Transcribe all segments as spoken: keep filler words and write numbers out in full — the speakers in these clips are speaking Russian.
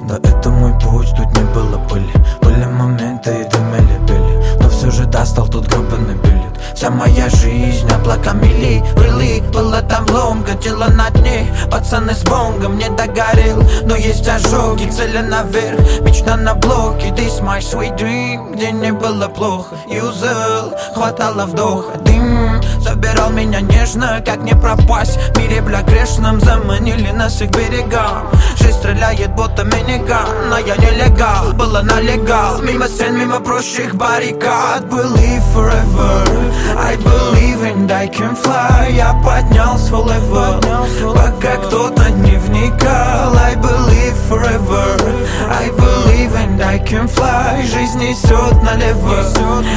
Да, это мой путь, тут не было пыли. Были моменты и дымели пили, но все же достал тот гребаный билет. Вся моя жизнь облаками ли, really. Было там ломка, тело на дне. Пацаны с бонгом не догорел, но есть ожоги, цели наверх, мечта на блоке. This my sweet dream, где не было плохо. Юзал, хватало вдоха. Дым собирал меня нежно, как не пропасть в мире, бля, грешном. Заманили нас к берегам. Жизнь стреляет, будто миниган, но я нелегал, было налегал. Мимо стен, мимо прочих баррикад. Believe forever, I believe and I can fly. Я поднял свой левел, пока кто-то не вникал. I believe forever, I believe and I can fly. Жизнь несет налево,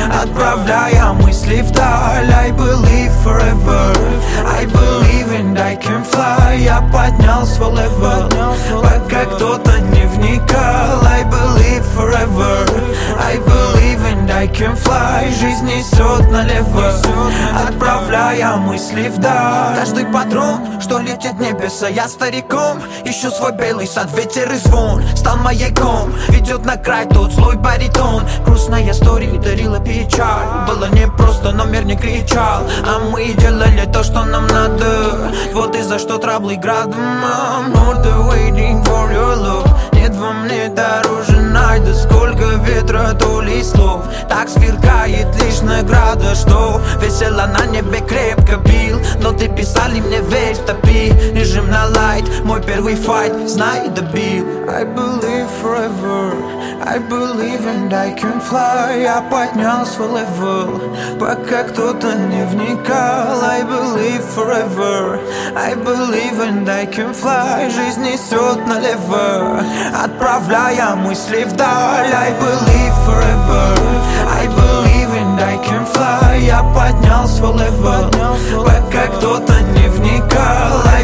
отправляя мысли вдаль. I believe forever, I believe and I can fly. Я поднял свой левел, пока кто-то не вникал. I believe forever, I believe and I can fly. Жизнь несет налево, отправляя мысли вдаль. Каждый патрон, что летит в небеса. Я стариком, ищу свой белый сад. Ветер и звон стал маяком, ведет на край тот злой баритон. Грустная история дарила печаль. Было непросто, но мир не кричал, а мы делали то, что нам надо. Вот и за что траблы градом. I'm not waiting for your love. Нет во мне дороже найда. Сколько ветра, то ли слов. Так сверкает лишь награда, что весело на небе крепко бил. Но ты писали мне, верь, топи. Режим на лайт, мой первый файт, знай, добил. I believe forever, I believe and I can fly. Я поднял свой левел, пока кто-то не вникал. I believe forever, I believe and I can fly. Жизнь несет налево, отправляя мысли вдаль. I believe forever, I believe and I can fly. Я поднял свой левел, пока кто-то не вникал.